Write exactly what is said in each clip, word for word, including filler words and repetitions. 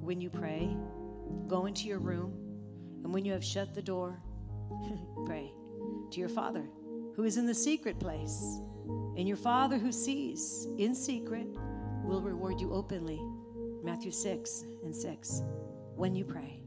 when you pray, go into your room, and when you have shut the door, pray to your Father who is in the secret place. And your Father who sees in secret will reward you openly. Matthew six and six. When you pray.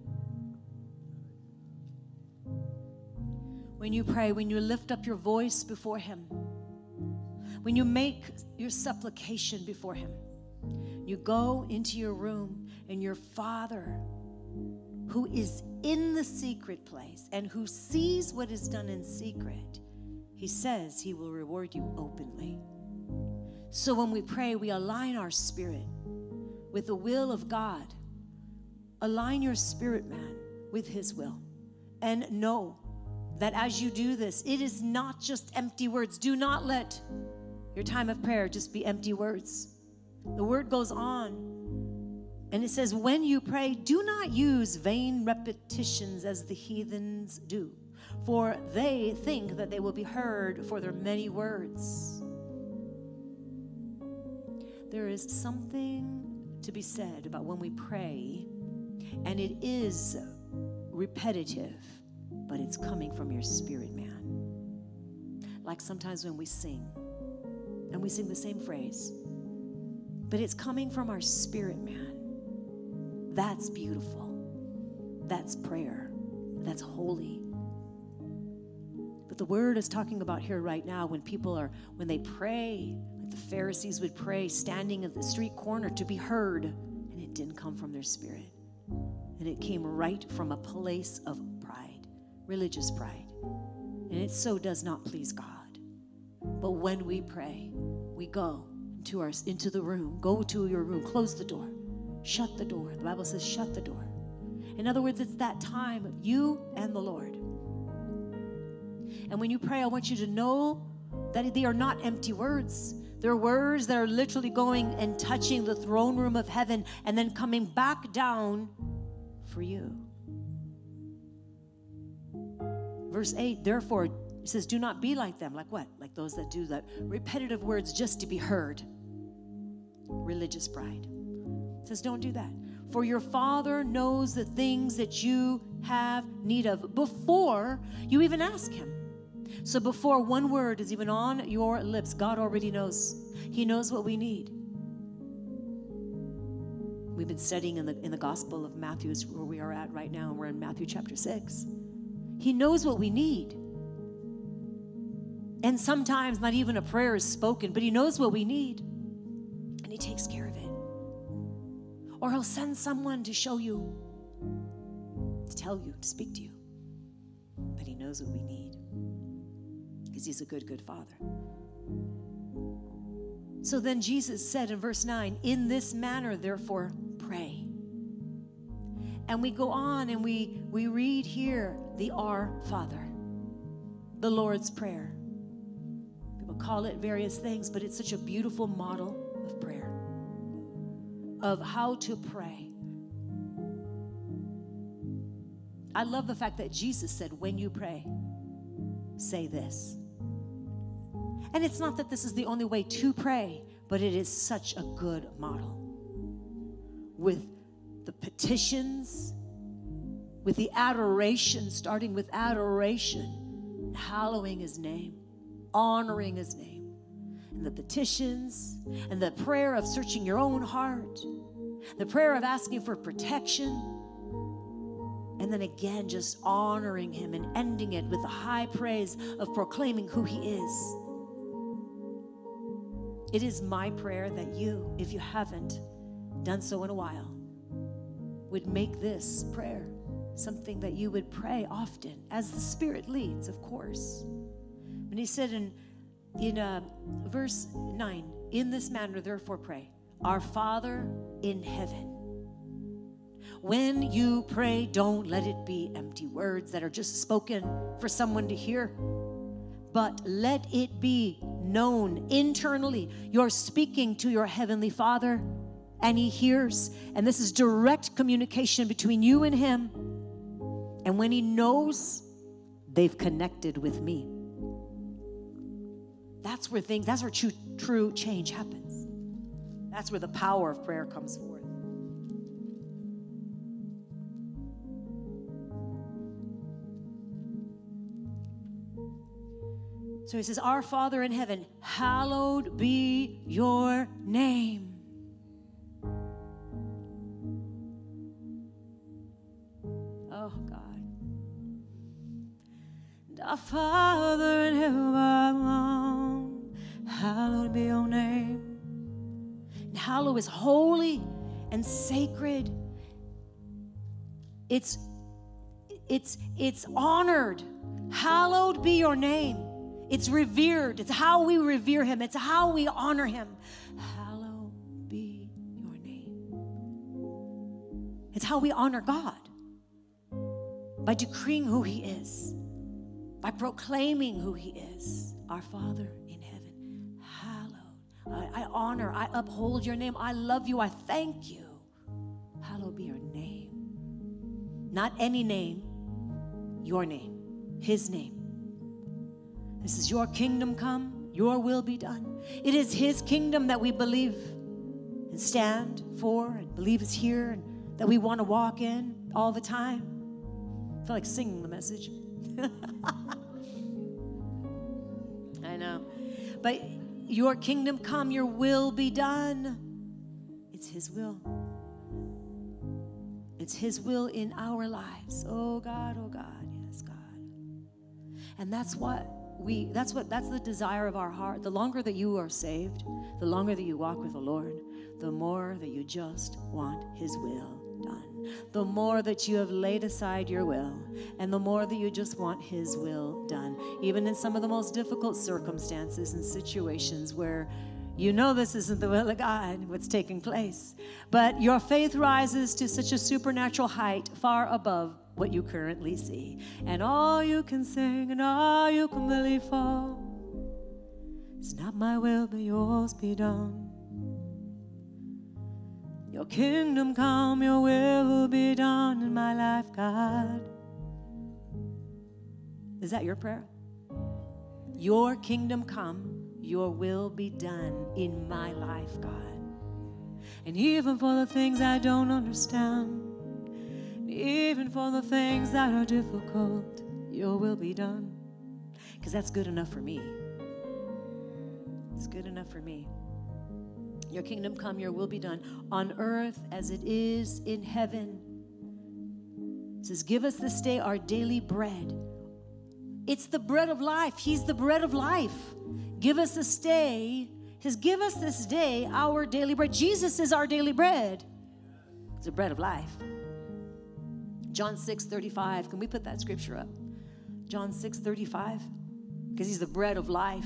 When you pray, when you lift up your voice before Him, when you make your supplication before Him, you go into your room, and your Father who is in the secret place and who sees what is done in secret, He says He will reward you openly. So when we pray, we align our spirit with the will of God. Align your spirit, man, with His will. And know that as you do this, it is not just empty words. Do not let your time of prayer just be empty words. The word goes on, and it says, when you pray, do not use vain repetitions as the heathens do, for they think that they will be heard for their many words. There is something to be said about when we pray, and it is repetitive, but it's coming from your spirit, man. Like sometimes when we sing, and we sing the same phrase, but it's coming from our spirit, man. That's beautiful. That's prayer. That's holy. But the word is talking about here right now when people are, when they pray, like the Pharisees would pray standing at the street corner to be heard, and it didn't come from their spirit. And it came right from a place of pride, religious pride. And it so does not please God. But when we pray, we go into our into the room, go to your room, close the door, shut the door. The Bible says shut the door. In other words, it's that time of you and the Lord. And when you pray, I want you to know that they are not empty words. They're words that are literally going and touching the throne room of heaven and then coming back down for you. Verse eight, therefore, it says, do not be like them. Like what? Like those that do that repetitive words just to be heard. Religious pride. It says, don't do that. For your Father knows the things that you have need of before you even ask Him. So before one word is even on your lips, God already knows. He knows what we need. We've been studying in the, in the Gospel of Matthew, is where we are at right now, and we're in Matthew chapter six. He knows what we need. And sometimes not even a prayer is spoken, but He knows what we need. And He takes care of it. Or He'll send someone to show you, to tell you, to speak to you. But He knows what we need. Because He's a good, good Father. So then Jesus said in verse nine, in this manner, therefore, pray. And we go on and we, we read here the Our Father, the Lord's Prayer. People call it various things, but it's such a beautiful model of prayer, of how to pray. I love the fact that Jesus said, when you pray, say this. And it's not that this is the only way to pray, but it is such a good model. With the petitions, with the adoration, starting with adoration, hallowing His name, honoring His name, and the petitions, and the prayer of searching your own heart, the prayer of asking for protection, and then again just honoring Him and ending it with the high praise of proclaiming who He is. It is my prayer that you, if you haven't done so in a while, would make this prayer something that you would pray often, as the Spirit leads, of course. And He said in, in uh, verse nine, in this manner, therefore pray, our Father in heaven. When you pray, don't let it be empty words that are just spoken for someone to hear, but let it be known internally. You're speaking to your Heavenly Father, and He hears. And this is direct communication between you and Him. And when He knows, they've connected with me. That's where things, that's where true, true change happens. That's where the power of prayer comes forth. So he says, our Father in heaven, hallowed be your name. Oh, God. And our Father in heaven, hallowed be your name. And hallow is holy and sacred. It's, it's, it's honored. Hallowed be your name. It's revered. It's how we revere him. It's how we honor him. Hallowed be your name. It's how we honor God. By decreeing who he is. By proclaiming who he is. Our Father in heaven. Hallowed. I, I honor. I uphold your name. I love you. I thank you. Hallowed be your name. Not any name. Your name. His name. This is your kingdom come, your will be done. It is his kingdom that we believe and stand for and believe is here and that we want to walk in all the time. I feel like singing the message. I know. But your kingdom come, your will be done. It's his will. It's his will in our lives. Oh God, oh God, yes, God. And that's what we, that's what, that's the desire of our heart. The longer that you are saved, the longer that you walk with the Lord, the more that you just want his will done. The more that you have laid aside your will, and the more that you just want his will done. Even in some of the most difficult circumstances and situations where you know this isn't the will of God, what's taking place. But your faith rises to such a supernatural height far above what you currently see. And all you can sing and all you can believe for is not my will, but yours be done. Your kingdom come, your will be done in my life, God. Is that your prayer? Your kingdom come, your will be done in my life, God. And even for the things I don't understand, even for the things that are difficult, your will be done. Because that's good enough for me. It's good enough for me. Your kingdom come, your will be done on earth as it is in heaven. It says, give us this day our daily bread. It's the bread of life. He's the bread of life. Give us this day. He says, give us this day our daily bread. Jesus is our daily bread. It's the bread of life. John six thirty-five. Can we put that scripture up? John six thirty-five. Because he's the bread of life.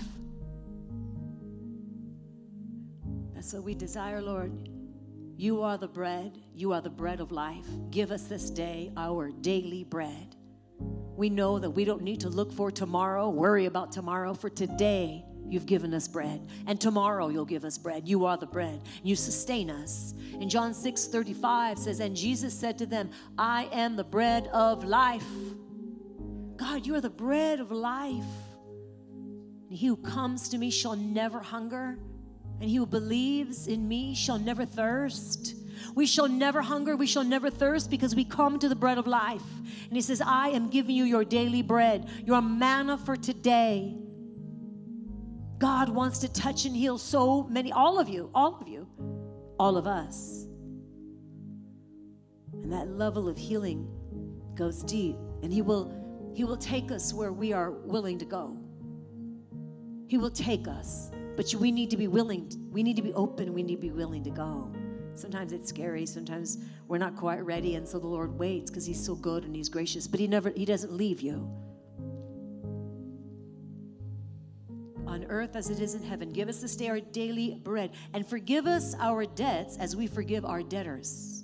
That's what we desire, Lord. You are the bread. You are the bread of life. Give us this day our daily bread. We know that we don't need to look for tomorrow, worry about tomorrow. For today, you've given us bread. And tomorrow, you'll give us bread. You are the bread. You sustain us. And John six thirty-five says, and Jesus said to them, I am the bread of life. God, you are the bread of life. And he who comes to me shall never hunger. And he who believes in me shall never thirst. We shall never hunger, we shall never thirst, because we come to the bread of life. And he says, I am giving you your daily bread, your manna for today. God wants to touch and heal so many, all of you, all of you, all of us. And that level of healing goes deep. And he will, he will take us where we are willing to go. He will take us. But we need to be willing. We need to be open. We need to be willing to go. Sometimes it's scary. Sometimes we're not quite ready. And so the Lord waits because he's so good and he's gracious. But he never, he doesn't leave you. On earth as it is in heaven, give us this day our daily bread. And forgive us our debts as we forgive our debtors.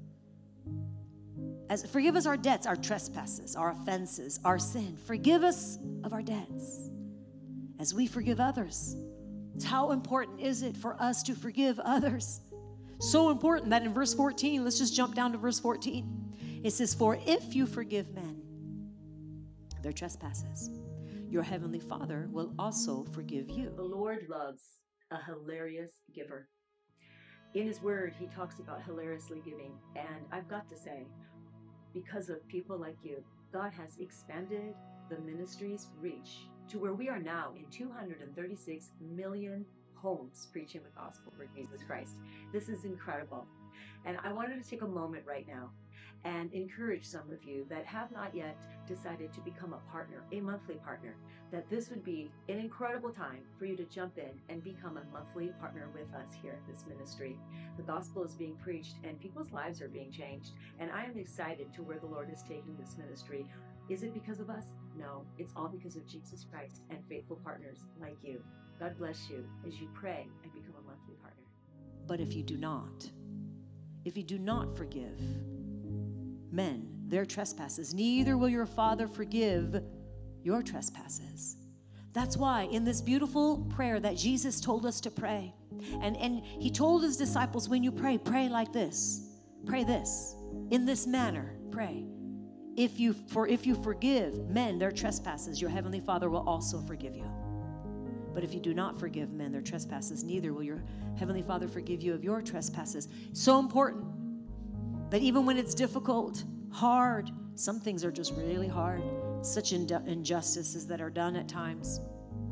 As, forgive us our debts, our trespasses, our offenses, our sin. Forgive us of our debts as we forgive others. How important is it for us to forgive others? So important that in verse fourteen, let's just jump down to verse fourteen. It says, for if you forgive men their trespasses, your heavenly Father will also forgive you. The Lord loves a hilarious giver. In his word, he talks about hilariously giving. And I've got to say, because of people like you, God has expanded the ministry's reach to where we are now in two hundred thirty-six million homes preaching the gospel for Jesus Christ. This is incredible. And I wanted to take a moment right now and encourage some of you that have not yet decided to become a partner, a monthly partner, that this would be an incredible time for you to jump in and become a monthly partner with us here at this ministry. The gospel is being preached and people's lives are being changed. And I am excited to where the Lord is taking this ministry. Is it because of us? No, it's all because of Jesus Christ and faithful partners like you. God bless you as you pray and become a monthly partner. But if you do not, if you do not forgive men their trespasses, neither will your Father forgive your trespasses. That's why in this beautiful prayer that Jesus told us to pray, and, and he told his disciples, when you pray, pray like this. Pray this. In this manner, pray. If you, for if you forgive men their trespasses, your heavenly Father will also forgive you. But if you do not forgive men their trespasses, neither will your heavenly Father forgive you of your trespasses. So important that even when it's difficult, hard, some things are just really hard, such injustices that are done at times.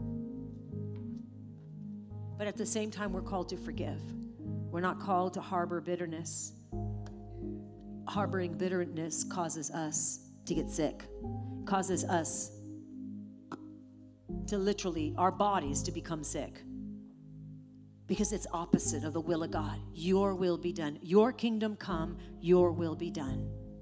But at the same time, we're called to forgive. We're not called to harbor bitterness. Harboring bitterness causes us to get sick, causes us to literally, our bodies to become sick. Because it's opposite of the will of God. Your will be done. Your kingdom come, your will be done.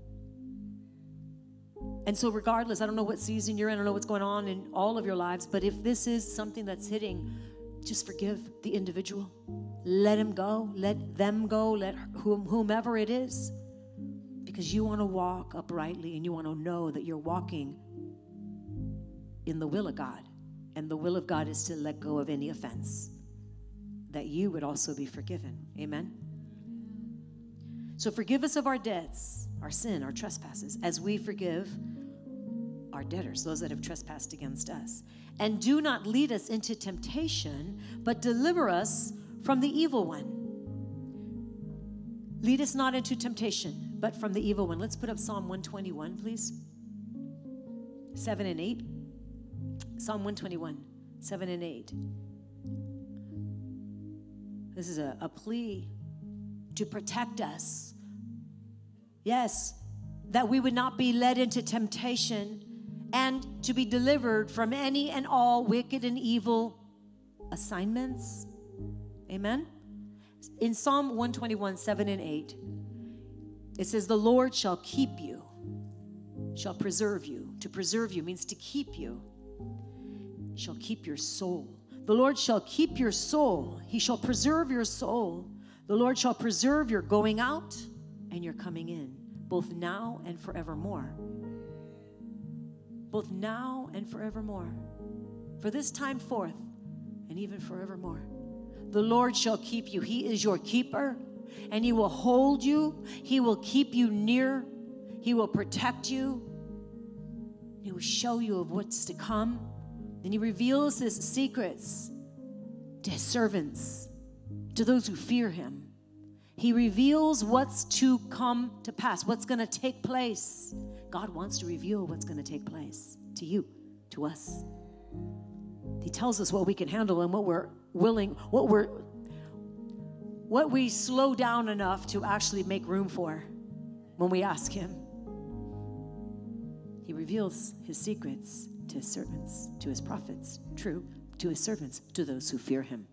And so regardless, I don't know what season you're in, I don't know what's going on in all of your lives, but if this is something that's hitting, just forgive the individual. Let him go. Let them go. Let whom, whomever it is. Because you want to walk uprightly and you want to know that you're walking in the will of God. And the will of God is to let go of any offense, that you would also be forgiven. Amen? So forgive us of our debts, our sin, our trespasses, as we forgive our debtors, those that have trespassed against us. And do not lead us into temptation, but deliver us from the evil one. Lead us not into temptation, but from the evil one. Let's put up Psalm one twenty-one, please. seven and eight. Psalm one twenty-one, seven and eight. This is a, a plea to protect us. Yes, that we would not be led into temptation and to be delivered from any and all wicked and evil assignments. Amen? In Psalm one twenty-one, seven and eight, it says, the Lord shall keep you, shall preserve you. To preserve you means to keep you. Shall keep your soul. The Lord shall keep your soul. He shall preserve your soul. The Lord shall preserve your going out and your coming in, both now and forevermore. Both now and forevermore. For this time forth and even forevermore. The Lord shall keep you. He is your keeper, and he will hold you. He will keep you near. He will protect you. He will show you of what's to come. And he reveals his secrets to his servants, to those who fear him. He reveals what's to come to pass, what's going to take place. God wants to reveal what's going to take place to you, to us. He tells us what we can handle and what we're willing, what we're, what we slow down enough to actually make room for when we ask him. He reveals his secrets to his servants, to his prophets, true, to his servants, to those who fear him.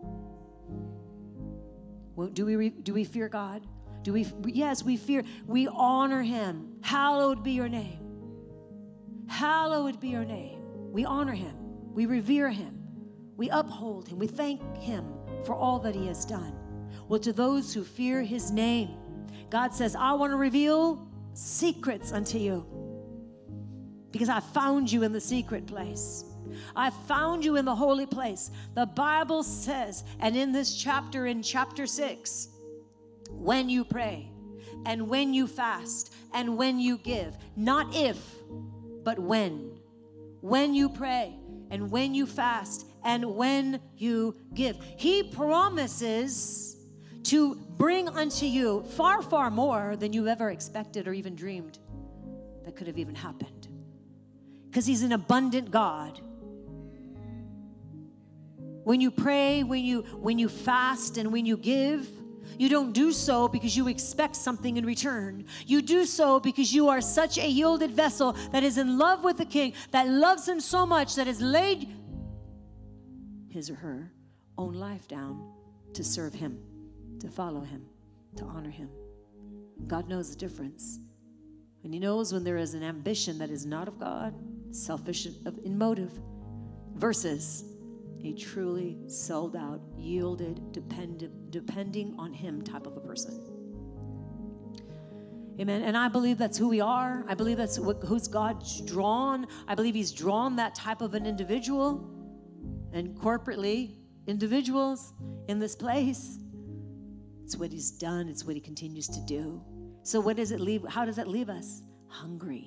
Well, do we do we fear God? Do we? Yes, we fear. We honor him. Hallowed be your name. Hallowed be your name. We honor him. We revere him. We uphold him. We thank him for all that he has done. Well, to those who fear his name, God says, I want to reveal secrets unto you. Because I found you in the secret place. I found you in the holy place. The Bible says, and in this chapter, in chapter six, when you pray, and when you fast, and when you give, not if, but when. When you pray, and when you fast, and when you give. He promises to bring unto you far, far more than you ever expected or even dreamed that could have even happened. Because he's an abundant God. When you pray, when you when you fast, and when you give, you don't do so because you expect something in return. You do so because you are such a yielded vessel that is in love with the King, that loves him so much that has laid his or her own life down to serve him, to follow him, to honor him. God knows the difference. And he knows when there is an ambition that is not of God, selfish in motive, versus a truly sold out, yielded, dependent, depending on him type of a person. Amen. And I believe that's who we are. I believe that's what, who's God's drawn. I believe he's drawn that type of an individual. And corporately, individuals in this place, it's what he's done. It's what he continues to do. So what does it leave? How does that leave us? Hungry.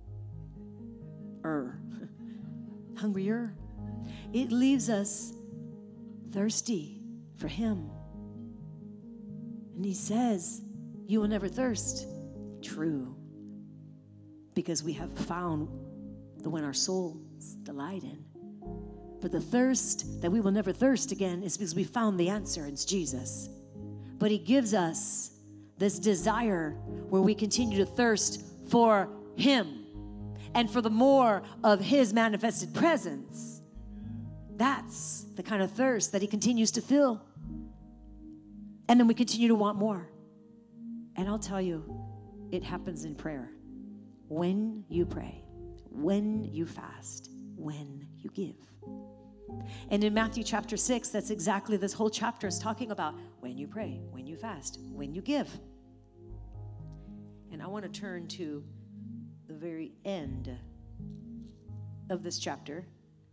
Er. Hungrier. It leaves us thirsty for him. And he says, you will never thirst. True. Because we have found the one our souls delight in. But the thirst that we will never thirst again is because we found the answer. It's Jesus. But he gives us this desire where we continue to thirst for him and for the more of his manifested presence. That's the kind of thirst that he continues to fill. And then we continue to want more. And I'll tell you, it happens in prayer. When you pray, when you fast, when you give. And in Matthew chapter six, that's exactly this whole chapter is talking about when you pray, when you fast, when you give. And I want to turn to the very end of this chapter.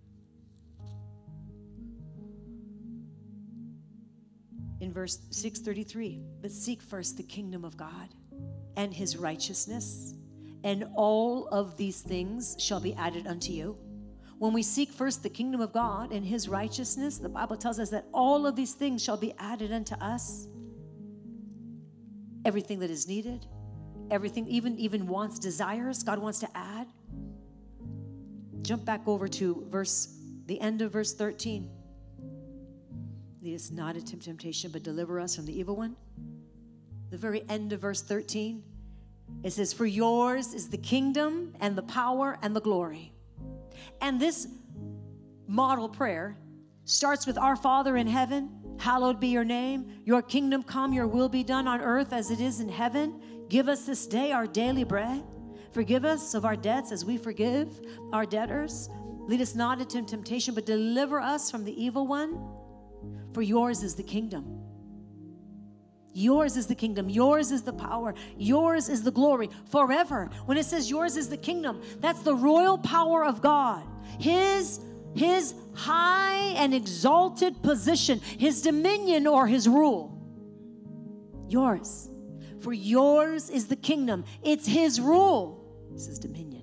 In verse six thirty-three, but seek first the kingdom of God and his righteousness, and all of these things shall be added unto you. When we seek first the kingdom of God and his righteousness, the Bible tells us that all of these things shall be added unto us. Everything that is needed, everything, even, even wants, desires, God wants to add. Jump back over to verse, the end of verse thirteen. Lead us not into temptation, but deliver us from the evil one. The very end of verse thirteen, it says, for yours is the kingdom and the power and the glory. And this model prayer starts with our Father in heaven, hallowed be your name. Your kingdom come, your will be done on earth as it is in heaven. Give us this day our daily bread. Forgive us of our debts as we forgive our debtors. Lead us not into temptation, but deliver us from the evil one. For yours is the kingdom. Yours is the kingdom. Yours is the power. Yours is the glory forever. When it says yours is the kingdom, that's the royal power of God. His, his high and exalted position, his dominion or his rule. Yours. For yours is the kingdom. It's his rule. It's his dominion.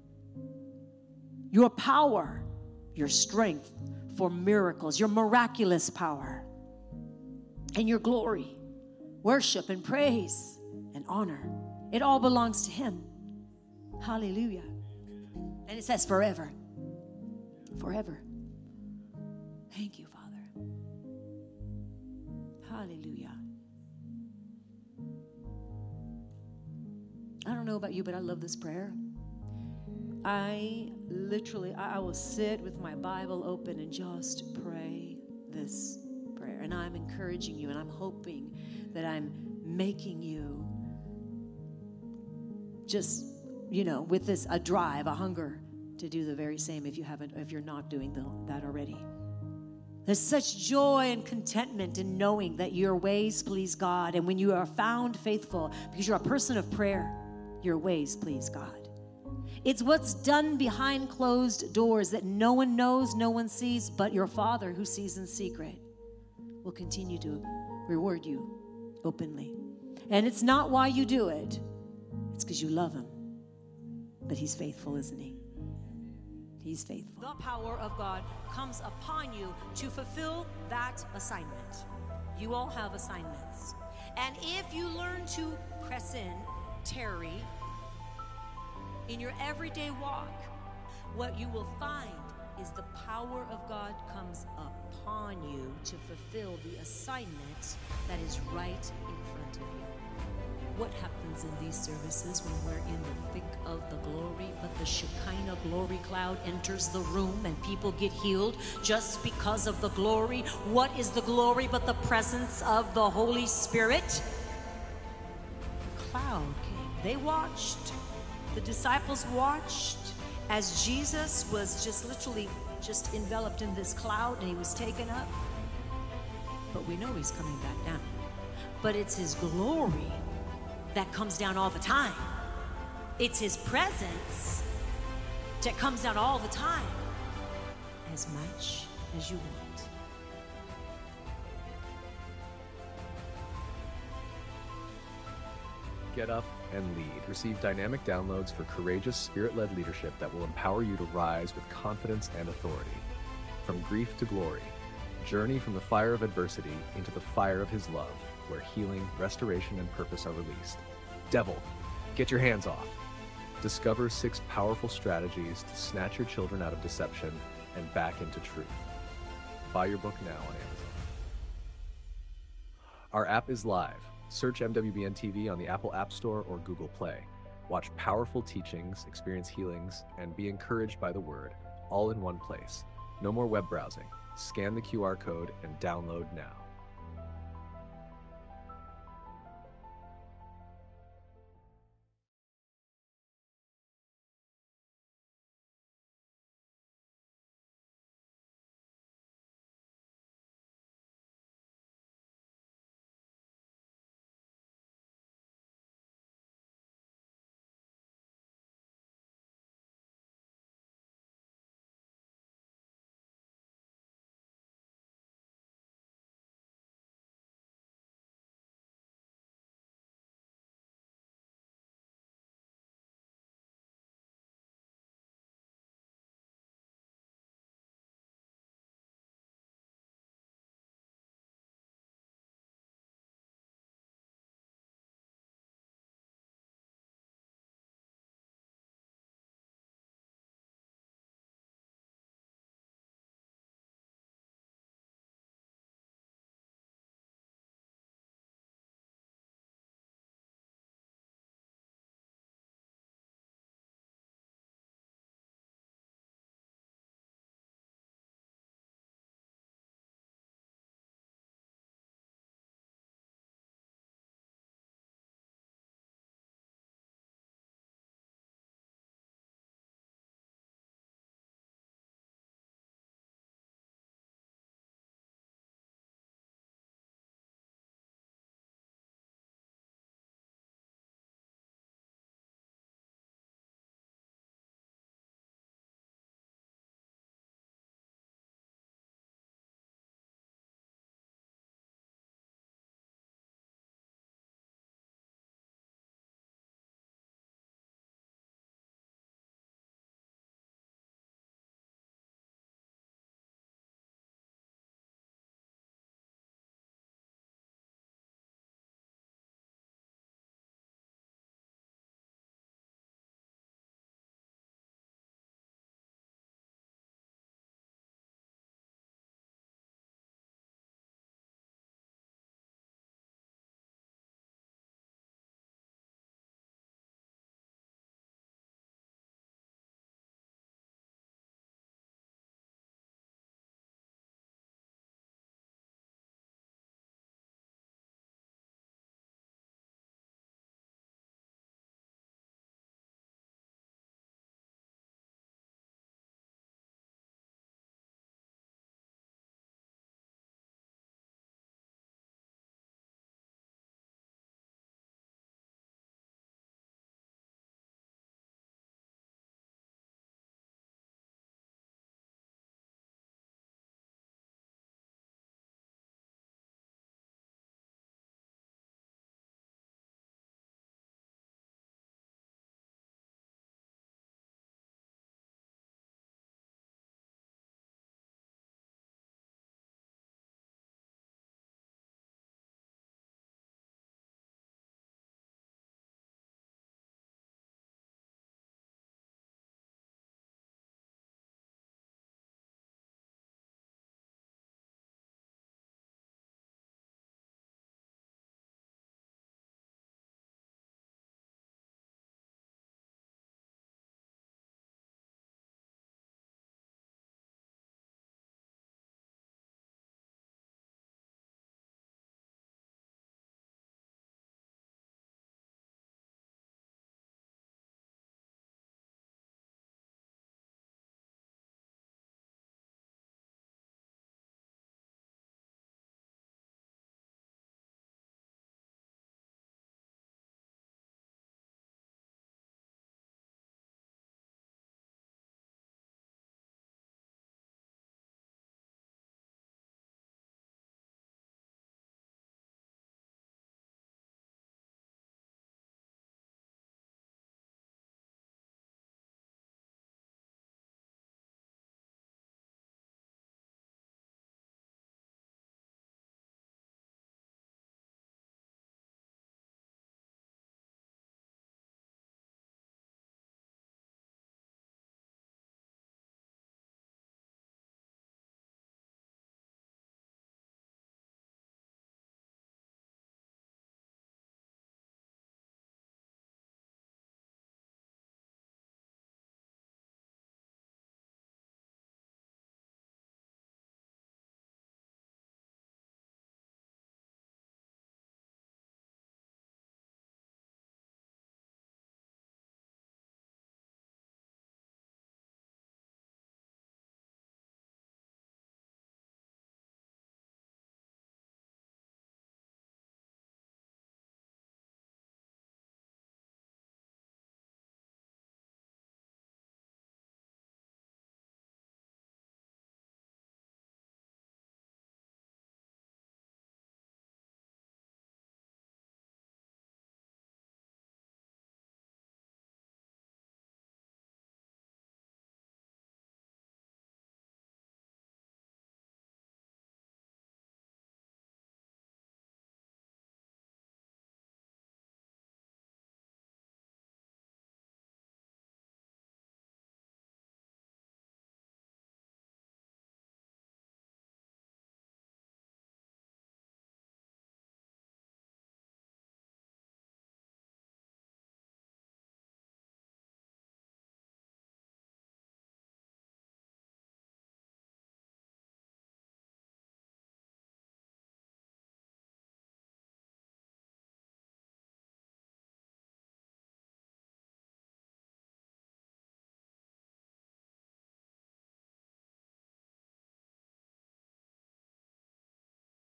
Your power, your strength for miracles, your miraculous power, and your glory, worship and praise and honor. It all belongs to him. Hallelujah. And it says forever. Forever. Thank you, Father. Hallelujah. I don't know about you, but I love this prayer. I literally, I will sit with my Bible open and just pray this prayer. And I'm encouraging you, and I'm hoping that I'm making you just, you know, with this, a drive, a hunger to do the very same if you haven't, if you're not doing the, that already. There's such joy and contentment in knowing that your ways please God. And when you are found faithful, because you're a person of prayer, your ways please God. It's what's done behind closed doors that no one knows, no one sees, but your Father who sees in secret will continue to reward you openly. And it's not why you do it. It's because you love him. But he's faithful, isn't he? He's faithful. The power of God comes upon you to fulfill that assignment. You all have assignments. And if you learn to press in, tarry, in your everyday walk, what you will find is the power of God comes upon you to fulfill the assignment that is right in front of you. What happens in these services when we're in the thick of the glory, but the Shekinah glory cloud enters the room and people get healed just because of the glory? What is the glory but the presence of the Holy Spirit? The cloud came. They watched. The disciples watched as Jesus was just literally just enveloped in this cloud and he was taken up. But we know he's coming back down. But it's his glory that comes down all the time. It's his presence that comes down all the time, as much as you want. Get Up and Lead. Receive dynamic downloads for courageous, spirit-led leadership that will empower you to rise with confidence and authority. From grief to glory. Journey from the fire of adversity into the fire of his love, where healing, restoration, and purpose are released. Devil, get your hands off. Discover six powerful strategies to snatch your children out of deception and back into truth. Buy your book now on Amazon. Our app is live. Search M W B N T V on the Apple App Store or Google Play. Watch powerful teachings, experience healings, and be encouraged by the Word, all in one place. No more web browsing. Scan the Q R code and download now.